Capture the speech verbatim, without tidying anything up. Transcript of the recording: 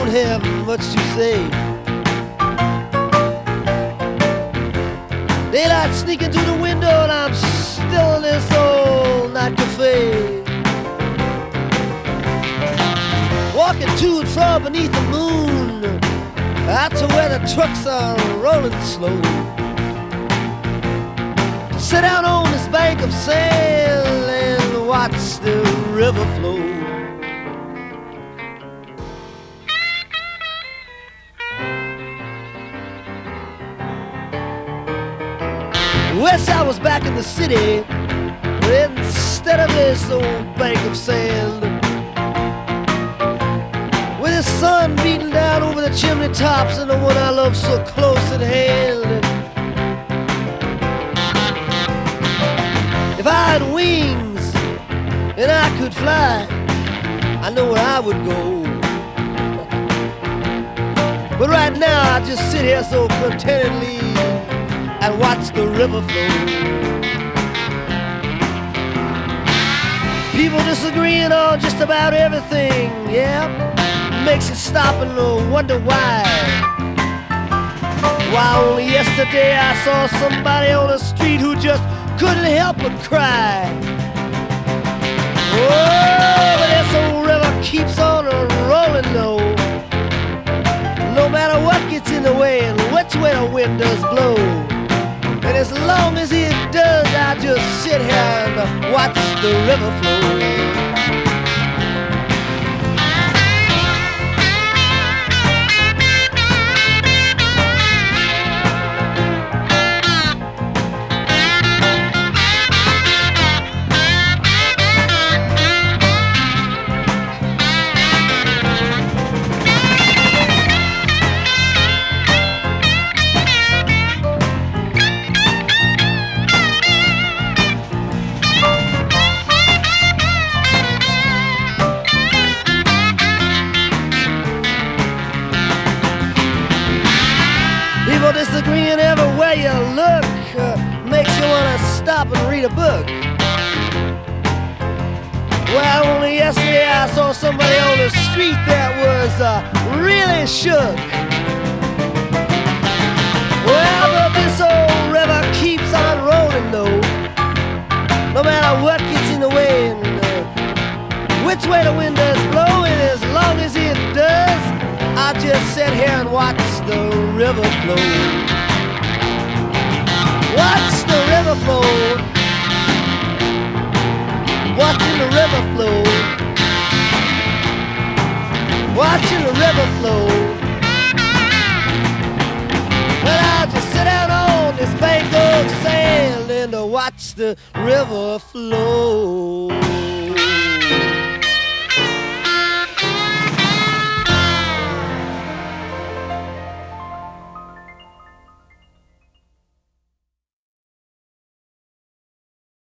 don't have much to say. Daylight sneaking through the window and I'm still in this old night cafe. Walking to and fro beneath the moon, out to where the trucks are rolling slow. Sit down on this bank of sand and watch the river flow. Wish I was back in the city instead of this old bank of sand, with the sun beating down over the chimney tops and the one I love so close at hand. If I had wings and I could fly, I know where I would go. But right now I just sit here so contentedly and watch the river flow. People disagreeing on just about everything, yeah, makes you stop and wonder why. Why only yesterday I saw somebody on the street who just couldn't help but cry. Oh, but this old river keeps on rolling low, no matter what gets in the way and which way the wind does blow. And as long as it does, I just sit here and watch the river flow. People disagreeing everywhere you look, uh, makes you want to stop and read a book. Well, only yesterday I saw somebody on the street that was uh, really shook. Well, but this old river keeps on rolling though, no matter what gets in the way and uh, which way the wind does blow. And as long as it does, I just sit here and watch the river flow. Watch the river flow. Watching the river flow. Watching the river flow. Well, I'll just sit down on this bank of sand and watch the river flow.